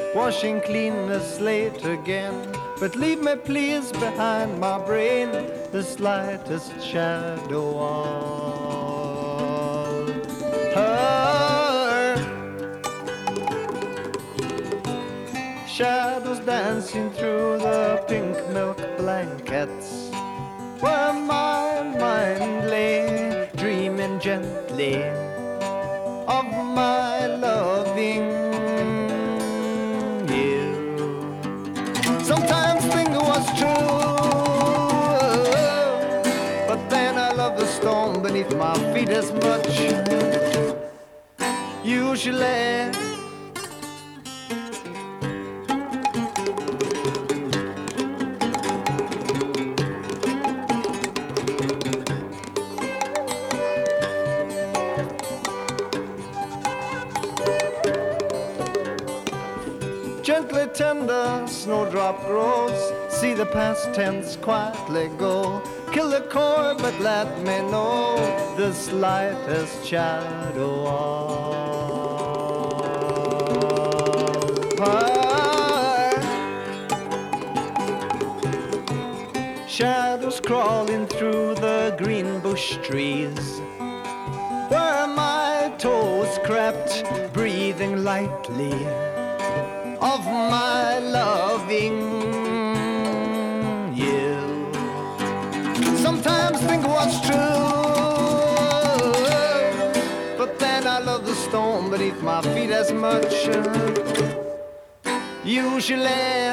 washing clean the slate again. But leave me please behind my brain the slightest shadow of her. Shadows dancing through the pink milk blankets where my mind lay, dreaming gently of my loving you. Sometimes think it was true, but then I love the storm beneath my feet as much. Usually gently tender snowdrop grows. See the past tense quietly go. Kill the core, but let me know the slightest shadow of her. Shadows crawling through the green bush trees where my toes crept, breathing lightly of my loving you. Sometimes think what's true, but then I love the storm beneath my feet as much. Usually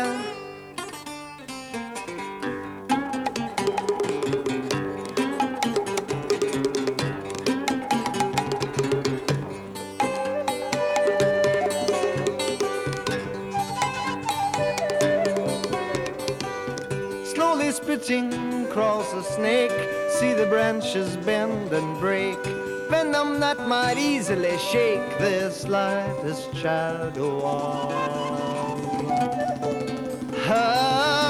spitting across a snake. See the branches bend and break. Venom that might easily shake this slightest shadow of her.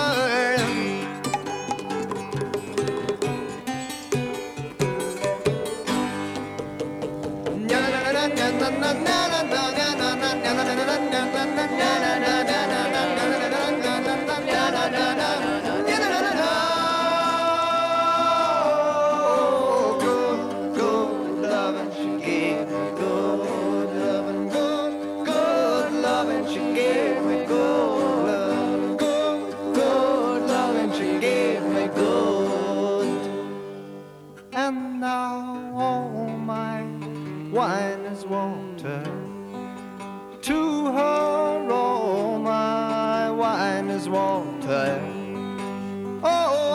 And now all my wine is water. To her all my wine is water. Oh,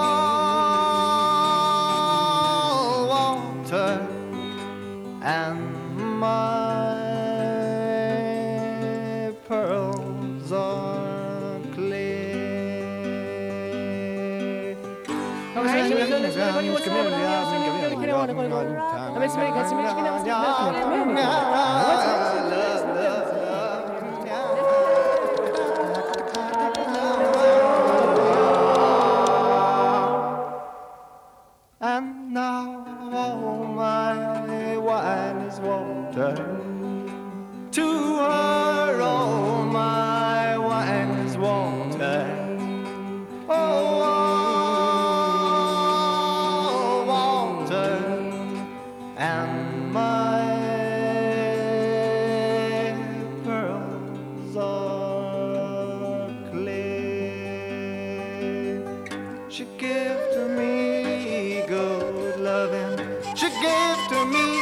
all water. And my pearls are clear. And now all my wine is water. To her all my wine is water. Oh, all water. And my pearls are clear. She gave to me good loving. She gave to me